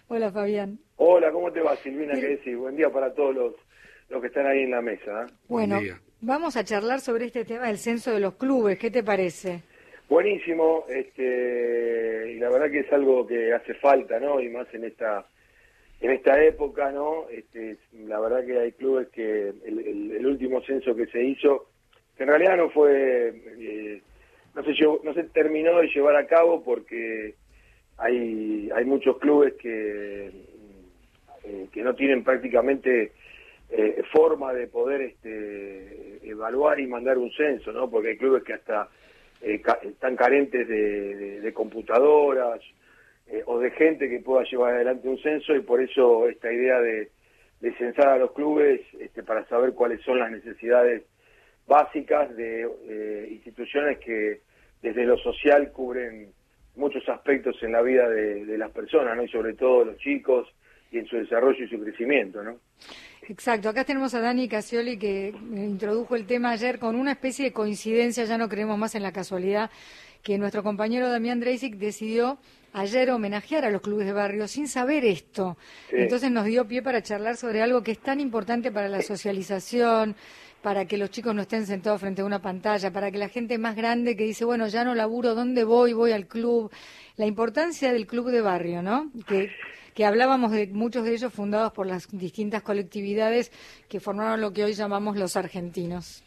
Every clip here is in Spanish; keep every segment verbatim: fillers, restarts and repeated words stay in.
Hola, Fabián. Hola, ¿cómo te va, Silvina? ¿Qué decís? Buen día para todos los, los que están ahí en la mesa. ¿eh? Bueno, vamos a charlar sobre este tema del censo de los clubes. ¿Qué te parece? Buenísimo, este, y la verdad que es algo que hace falta, ¿no? Y más en esta en esta época, ¿no? Este, la verdad que hay clubes que el, el, el último censo que se hizo, que en realidad no fue, eh, no se llevó, no se terminó de llevar a cabo porque hay hay muchos clubes que eh, que no tienen prácticamente eh, forma de poder este, evaluar y mandar un censo, ¿no? Porque hay clubes que hasta eh, ca están carentes de, de, de computadoras eh, o de gente que pueda llevar adelante un censo, y por eso esta idea de, de censar a los clubes este, para saber cuáles son las necesidades básicas de eh, instituciones que desde lo social cubren muchos aspectos en la vida de, de las personas, ¿no? Y sobre todo los chicos y en su desarrollo y su crecimiento, ¿no? Exacto, acá tenemos a Dani Casioli que introdujo el tema ayer con una especie de coincidencia, ya no creemos más en la casualidad, que nuestro compañero Damián Dreisic decidió ayer homenajear a los clubes de barrio sin saber esto. Sí. Entonces nos dio pie para charlar sobre algo que es tan importante para la socialización, para que los chicos no estén sentados frente a una pantalla, para que la gente más grande que dice, bueno, ya no laburo, ¿dónde voy? Voy al club. La importancia del club de barrio, ¿no? Que, que hablábamos de muchos de ellos fundados por las distintas colectividades que formaron lo que hoy llamamos los argentinos.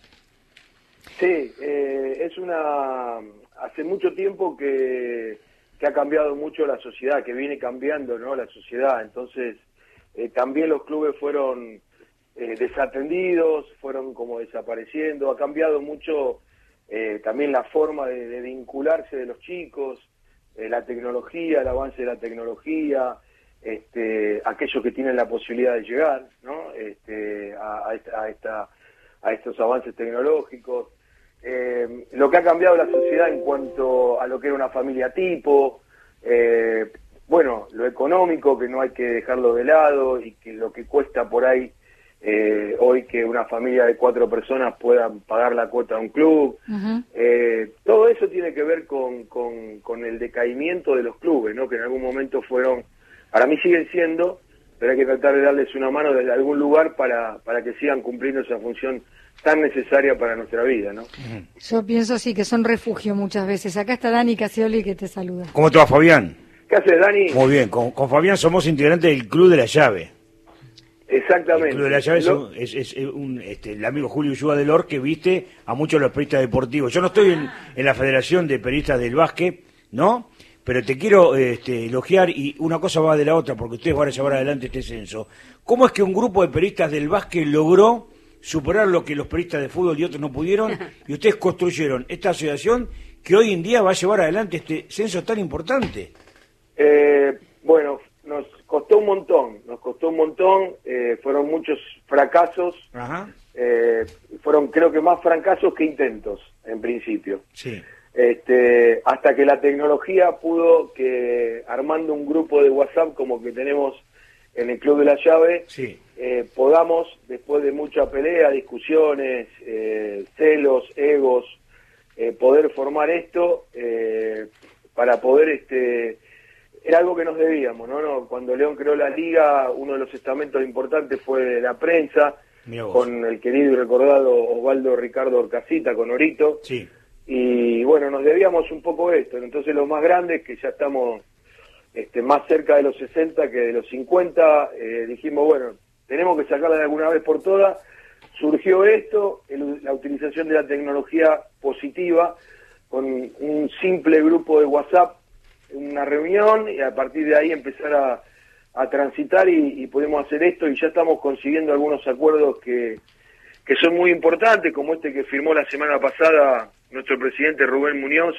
Sí, eh, es una... Hace mucho tiempo que, que ha cambiado mucho la sociedad, que viene cambiando, ¿no? La sociedad. Entonces, eh, también los clubes fueron eh, desatendidos, fueron como desapareciendo. Ha cambiado mucho eh, también la forma de, de vincularse de los chicos, eh, la tecnología, el avance de la tecnología, este, aquellos que tienen la posibilidad de llegar, ¿no? Este, a, a, esta, a, esta, a estos avances tecnológicos. Eh, lo que ha cambiado la sociedad en cuanto a lo que era una familia tipo, eh, bueno, lo económico, que no hay que dejarlo de lado, y que lo que cuesta por ahí eh, hoy que una familia de cuatro personas puedan pagar la cuota de un club. Uh-huh. eh, todo eso tiene que ver con, con, con el decaimiento de los clubes, ¿no? Que en algún momento fueron, para mí siguen siendo, pero hay que tratar de darles una mano desde algún lugar para, para que sigan cumpliendo esa función tan necesaria para nuestra vida, ¿no? Yo pienso sí que son refugio muchas veces. Acá está Dani Casioli que te saluda. ¿Cómo te va, Fabián? ¿Qué haces, Dani? Muy bien, con, con Fabián somos integrantes del Club de la Llave. Exactamente. El Club de la Llave Lo... es, es, es un, este, el amigo Julio Ulloa del Or, que viste a muchos de los periodistas deportivos. Yo no estoy en, en la Federación de Periodistas del Básquet, ¿no? Pero te quiero este, elogiar, y una cosa va de la otra, porque ustedes van a llevar adelante este censo. ¿Cómo es que un grupo de periodistas del básquet logró superar lo que los periodistas de fútbol y otros no pudieron, y ustedes construyeron esta asociación que hoy en día va a llevar adelante este censo tan importante? Eh, bueno, nos costó un montón, nos costó un montón, eh, fueron muchos fracasos. Ajá. Eh, fueron creo que más fracasos que intentos, en principio. Sí. Este, hasta que la tecnología pudo que, armando un grupo de WhatsApp como que tenemos en el Club de la Llave, sí. eh, podamos, después de mucha pelea, discusiones, eh, celos, egos, eh, poder formar esto eh, para poder, este, era algo que nos debíamos, ¿no? ¿no? Cuando León creó la liga, uno de los estamentos importantes fue la prensa, con el querido y recordado Osvaldo Ricardo Orcasita, con Orito, sí. Y bueno, nos debíamos un poco esto. Entonces los más grandes, que ya estamos este, más cerca de los sesenta que de los cincuenta, eh, dijimos, bueno, tenemos que sacarla de alguna vez por todas. Surgió esto, el, la utilización de la tecnología positiva, con un simple grupo de WhatsApp, una reunión, y a partir de ahí empezar a, a transitar y, y podemos hacer esto, y ya estamos consiguiendo algunos acuerdos que, que son muy importantes, como este que firmó la semana pasada nuestro presidente Rubén Muñoz,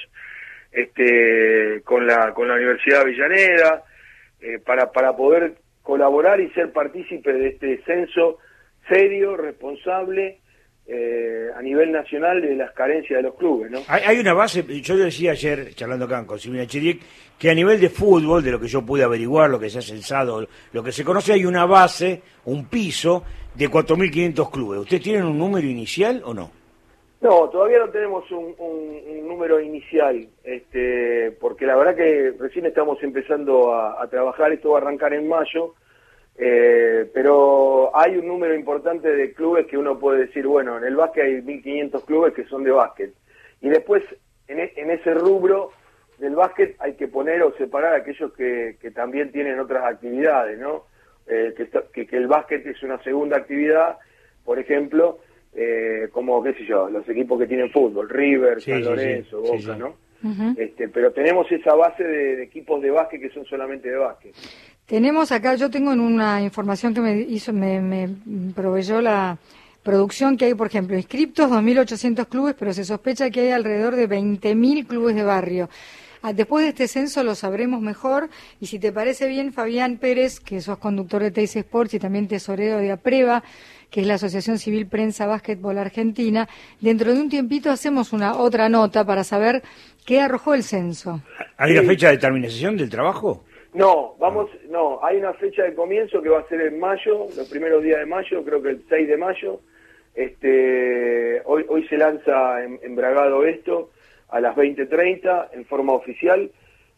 este, con la con la Universidad de Avellaneda, eh, para para poder colaborar y ser partícipe de este censo serio, responsable, eh, a nivel nacional, de las carencias de los clubes, ¿no? Hay, hay una base, yo le decía ayer, charlando acá con Silvina Chiric, que a nivel de fútbol, de lo que yo pude averiguar, lo que se ha censado, lo que se conoce, hay una base, un piso de cuatro mil quinientos clubes. ¿Ustedes tienen un número inicial o no? No, todavía no tenemos un, un, un número inicial, este, porque la verdad que recién estamos empezando a, a trabajar, esto va a arrancar en mayo, eh, pero hay un número importante de clubes que uno puede decir, bueno, en el básquet hay mil quinientos clubes que son de básquet, y después en, e, en ese rubro del básquet hay que poner o separar a aquellos que, que también tienen otras actividades, ¿no? Eh, que, que, que el básquet es una segunda actividad, por ejemplo, Eh, como, qué sé yo, los equipos que tienen fútbol, River, sí, San Lorenzo, sí, sí. Boca, sí, sí. ¿no? Uh-huh. Este, pero tenemos esa base de, de equipos de básquet que son solamente de básquet. Tenemos acá, yo tengo en una información que me hizo, me, me proveyó la producción, que hay, por ejemplo, inscriptos dos mil ochocientos clubes, pero se sospecha que hay alrededor de veinte mil clubes de barrio. Después de este censo lo sabremos mejor, y si te parece bien, Fabián Pérez, que sos conductor de Teis Sports y también tesorero de APREVA, que es la Asociación Civil Prensa Básquetbol Argentina, dentro de un tiempito hacemos una otra nota para saber qué arrojó el censo. ¿Hay una fecha de terminación del trabajo? No, vamos, no, hay una fecha de comienzo que va a ser en mayo, los primeros días de mayo, creo que el seis de mayo. Este, hoy, hoy se lanza en, en Bragado esto, a las veinte treinta en forma oficial,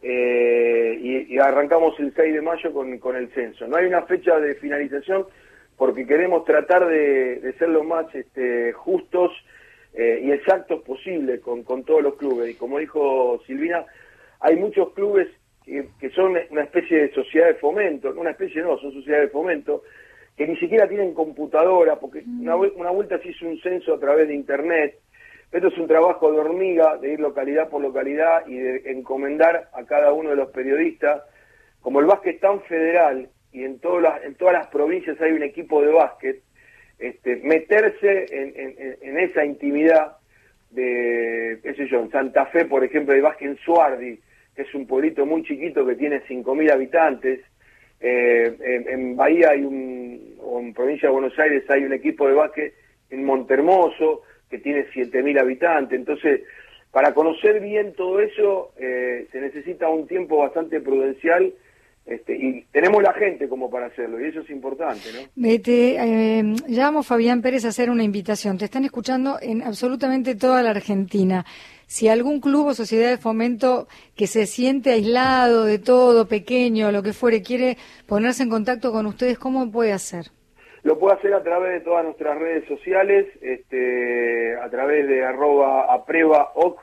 eh, y, y arrancamos el seis de mayo con, con el censo. No hay una fecha de finalización porque queremos tratar de, de ser lo más este, justos eh, y exactos posible con, con todos los clubes. Y como dijo Silvina, hay muchos clubes que, que son una especie de sociedad de fomento, una especie no, son sociedades de fomento, que ni siquiera tienen computadora, porque una, una vuelta se hizo un censo a través de internet. Esto es un trabajo de hormiga, de ir localidad por localidad y de encomendar a cada uno de los periodistas. Como el básquet es tan federal y en todas las, en todas las provincias hay un equipo de básquet, este, meterse en, en, en esa intimidad de, qué sé yo, en Santa Fe, por ejemplo, hay básquet en Suardi, que es un pueblito muy chiquito que tiene cinco mil habitantes. Eh, en, en Bahía hay un, o en provincia de Buenos Aires hay un equipo de básquet en Montermoso, que tiene siete mil habitantes. Entonces, para conocer bien todo eso, eh, se necesita un tiempo bastante prudencial, este, y tenemos la gente como para hacerlo, y eso es importante, ¿no? Eh, te, eh, llamo Fabián Pérez a hacer una invitación. Te están escuchando en absolutamente toda la Argentina. Si algún club o sociedad de fomento que se siente aislado de todo, pequeño, lo que fuere, quiere ponerse en contacto con ustedes, ¿cómo puede hacer? Lo puede hacer a través de todas nuestras redes sociales, este, a través de arroba aprevaoc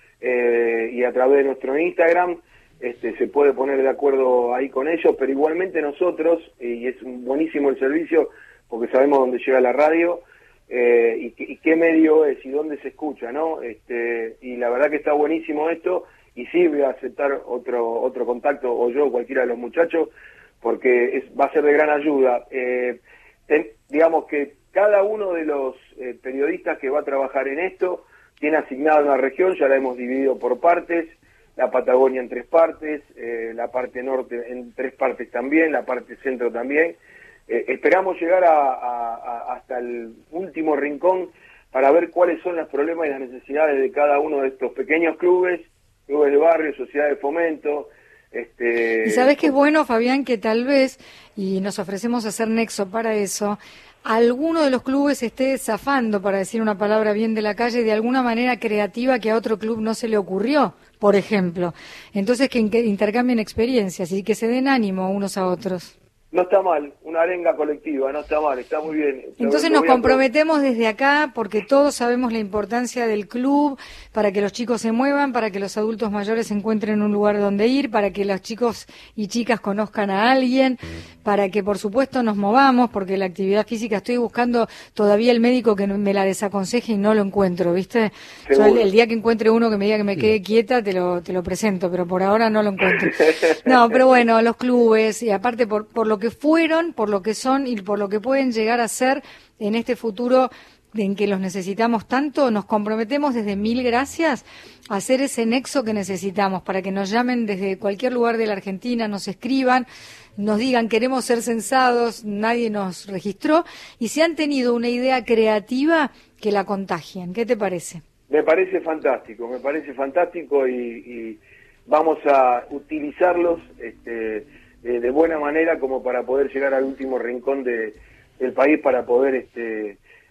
eh, y a través de nuestro Instagram. Este, se puede poner de acuerdo ahí con ellos, pero igualmente nosotros, y es un buenísimo el servicio porque sabemos dónde llega la radio eh, y, y qué medio es y dónde se escucha, ¿no? Este, y la verdad que está buenísimo esto, y sí voy a aceptar otro otro contacto, o yo, cualquiera de los muchachos, porque es, va a ser de gran ayuda. Eh, ten, digamos que cada uno de los eh, periodistas que va a trabajar en esto tiene asignada una región, ya la hemos dividido por partes, la Patagonia en tres partes, eh, la parte norte en tres partes también, la parte centro también. Eh, esperamos llegar a, a, a, hasta el último rincón para ver cuáles son los problemas y las necesidades de cada uno de estos pequeños clubes, clubes de barrio, sociedades de fomento. Este... Y sabes que es bueno, Fabián, que tal vez, y nos ofrecemos hacer nexo para eso, alguno de los clubes esté zafando, para decir una palabra bien de la calle, de alguna manera creativa que a otro club no se le ocurrió, por ejemplo. Entonces que intercambien experiencias y que se den ánimo unos a otros. No está mal, una arenga colectiva, no está mal, está muy bien. Entonces nos comprometemos desde acá, porque todos sabemos la importancia del club, para que los chicos se muevan, para que los adultos mayores encuentren un lugar donde ir, para que los chicos y chicas conozcan a alguien, para que por supuesto nos movamos, porque la actividad física, estoy buscando todavía el médico que me la desaconseje y no lo encuentro, ¿viste? Yo el, el día que encuentre uno que me diga que me quede quieta, te lo, te lo presento, pero por ahora no lo encuentro. No, pero bueno, los clubes, y aparte por, por lo que fueron, por lo que son y por lo que pueden llegar a ser en este futuro en que los necesitamos tanto, nos comprometemos desde Mil Gracias a hacer ese nexo que necesitamos para que nos llamen desde cualquier lugar de la Argentina, nos escriban, nos digan queremos ser censados, nadie nos registró, y si han tenido una idea creativa, que la contagien. ¿Qué te parece? Me parece fantástico, me parece fantástico y, y vamos a utilizarlos este, de, de buena manera como para poder llegar al último rincón de, del país, para poder este,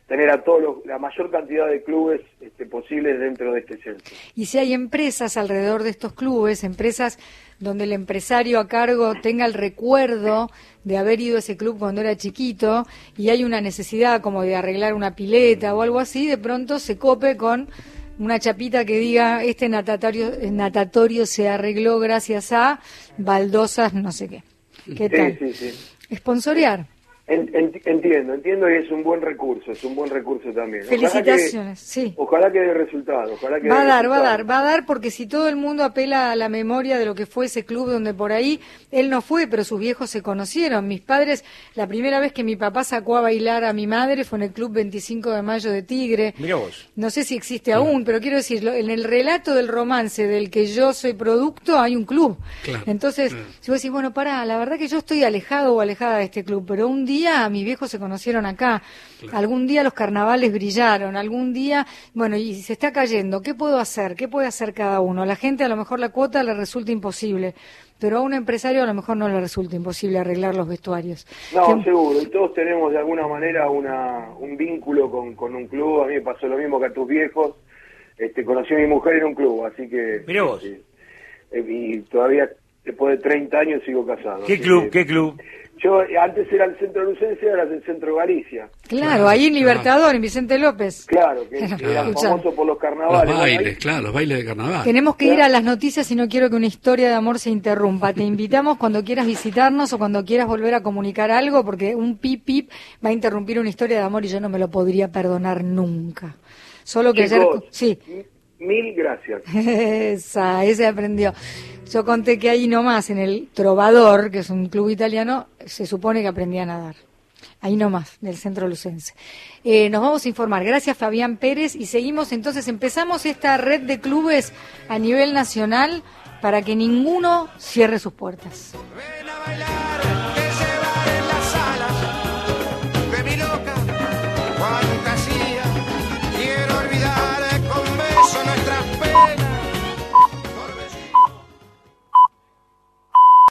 tener a todos los, la mayor cantidad de clubes este, posibles dentro de este censo. Y si hay empresas alrededor de estos clubes, empresas donde el empresario a cargo tenga el recuerdo de haber ido a ese club cuando era chiquito y hay una necesidad como de arreglar una pileta o algo así, de pronto se cope con una chapita que diga este natatorio, natatorio se arregló gracias a baldosas no sé qué. ¿Qué tal? Sí, sí, sí. Esponsorear. Entiendo, entiendo y es un buen recurso, es un buen recurso también. Felicitaciones, ojalá que, sí. Ojalá que dé resultado, ojalá que Va a dé dar, resultado. va a dar, va a dar porque si todo el mundo apela a la memoria de lo que fue ese club donde por ahí, él no fue, pero sus viejos se conocieron. Mis padres, la primera vez que mi papá sacó a bailar a mi madre fue en el club veinticinco de mayo de Tigre. Mirá vos. No sé si existe aún, pero quiero decirlo, en el relato del romance del que yo soy producto hay un club. Claro, Entonces, claro. si vos decís, bueno, pará, la verdad que yo estoy alejado o alejada de este club, pero un día mis viejos se conocieron acá, claro. Algún día los carnavales brillaron, algún día, bueno, y se está cayendo, ¿qué puedo hacer? ¿Qué puede hacer cada uno? A la gente a lo mejor la cuota le resulta imposible, pero a un empresario a lo mejor no le resulta imposible arreglar los vestuarios. No, ¿Qué? seguro, y todos tenemos de alguna manera una un vínculo con, con un club. A mí me pasó lo mismo que a tus viejos, este, conocí a mi mujer en un club, así que... Mirá vos. Este, eh, y todavía después de treinta años sigo casado. ¿Qué club? Que, ¿Qué club? Yo antes era el Centro Lucense, ahora es el Centro Galicia. Claro, ahí en Libertador, en Vicente López. Claro, que Claro. era Escuchá. famoso por los carnavales. Los bailes, Bueno, ahí- claro, los bailes de carnaval. Tenemos que ir a las noticias y no quiero que una historia de amor se interrumpa. Te invitamos cuando quieras visitarnos o cuando quieras volver a comunicar algo, porque un pip pip va a interrumpir una historia de amor y yo no me lo podría perdonar nunca. Solo que ayer... Chicos, Sí. mil gracias. Esa, ese aprendió. Yo conté que ahí nomás, en el Trovador, que es un club italiano, se supone que aprendí a nadar. Ahí nomás, del Centro Lucense. Eh, nos vamos a informar. Gracias, Fabián Pérez. Y seguimos, entonces, empezamos esta red de clubes a nivel nacional para que ninguno cierre sus puertas. Ven a bailar.